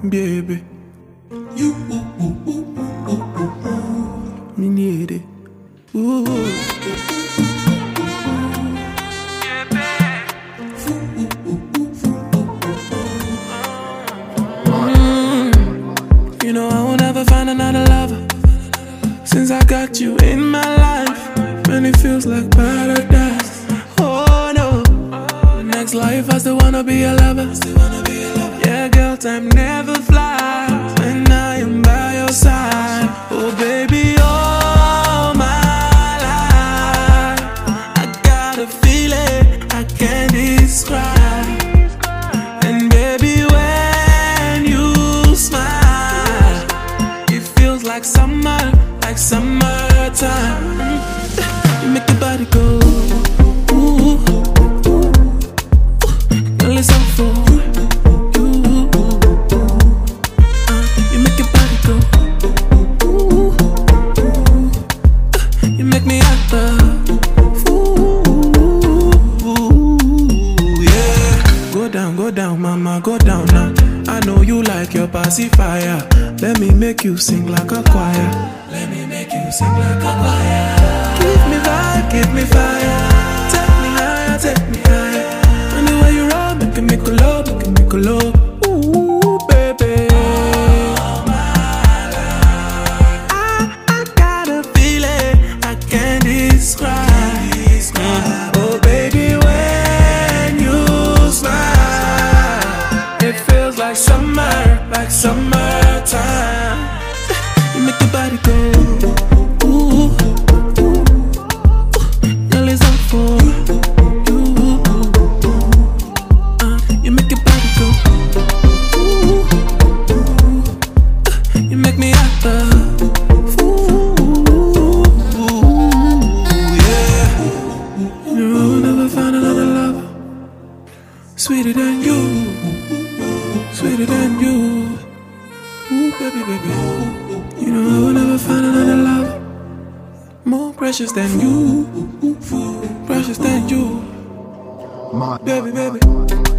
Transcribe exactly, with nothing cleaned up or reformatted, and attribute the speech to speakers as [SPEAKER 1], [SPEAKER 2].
[SPEAKER 1] baby. You, ooh, ooh, ooh, ooh, ooh, ooh. Me need it. Ooh. Mm. You know I will never find another lover since I got you in my life, and it feels like paradise. Oh no, next life I still wanna be a lover. Yeah, girl, time never flies when I am by your side. Oh baby, all my life I got a feeling I can't describe. And baby, when you smile, it feels like summer, like summertime. You make the body go. Ooh, ooh, ooh. Girl, it's all for you. Uh, you make your body go. Ooh, ooh. You make me act the fool. Yeah. Go down, go down, mama, go down now. I know you like your pacifier. Let me make you sing like a choir. Let me make you sing like a choir. Give me vibe, give me fire. Take me higher, take me higher. And the way you roll, make me make a love, make me make a love. Ooh, baby. All my life, I, I got a feeling I can't describe. Mm. Oh, baby, when you smile, it feels like summer, like summertime. You make the body go. Ooh, ooh, ooh. Girl, it's all for you. Uh, you make your body go. Ooh, ooh. You make me act the fool. Yeah. You know I'll never find another lover sweeter than you, sweeter than you. Ooh, baby, baby. You know I will never find another love more precious than you, precious than you,
[SPEAKER 2] My
[SPEAKER 1] baby, baby.